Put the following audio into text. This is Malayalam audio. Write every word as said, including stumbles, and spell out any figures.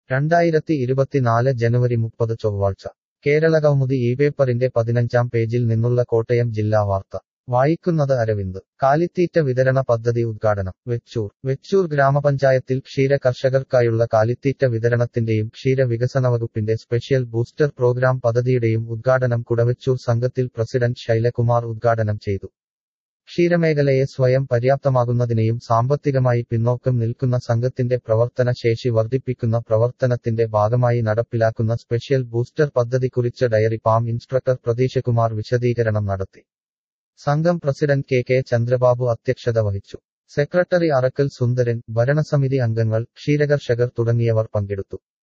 രണ്ടായിരത്തി ഇരുപത്തിനാല് ജനുവരി മുപ്പത് ചൊവ്വാഴ്ച കേരളകൗമുദി ഈ പേപ്പറിന്റെ പതിനഞ്ചാം പേജിൽ നിന്നുള്ള കോട്ടയം ജില്ലാ വാർത്ത വായിക്കുന്നത് അരവിന്ദ്. കാലിത്തീറ്റ വിതരണ പദ്ധതി ഉദ്ഘാടനം വെച്ചൂർ. വെച്ചൂർ ഗ്രാമപഞ്ചായത്തിൽ ക്ഷീര കർഷകർക്കായുള്ള കാലിത്തീറ്റ വിതരണത്തിന്റെയും ക്ഷീര വികസനവകുപ്പിന്റെ സ്പെഷ്യൽ ബൂസ്റ്റർ പ്രോഗ്രാം പദ്ധതിയുടെയും ഉദ്ഘാടനം കുടവെച്ചൂർ സംഘത്തിൽ പ്രസിഡന്റ് ശൈലകുമാർ ഉദ്ഘാടനം ചെയ്തു. ക്ഷീരമേഖലയെ സ്വയം പര്യാപ്തമാകുന്നതിനെയും സാമ്പത്തികമായി പിന്നോക്കം നിൽക്കുന്ന സംഘത്തിന്റെ പ്രവർത്തന ശേഷി വർദ്ധിപ്പിക്കുന്ന പ്രവർത്തനത്തിന്റെ ഭാഗമായി നടപ്പിലാക്കുന്ന സ്പെഷ്യൽ ബൂസ്റ്റർ പദ്ധതിക്കുറിച്ച് ഡയറി ഫാം ഇൻസ്ട്രക്ടർ പ്രതീഷകുമാർ വിശദീകരണം നടത്തി. സംഘം പ്രസിഡന്റ് കെ കെ ചന്ദ്രബാബു അധ്യക്ഷത വഹിച്ചു. സെക്രട്ടറി അറക്കൽ സുന്ദരൻ, ഭരണസമിതി അംഗങ്ങൾ, ക്ഷീരകർഷകർ തുടങ്ങിയവർ പങ്കെടുത്തു.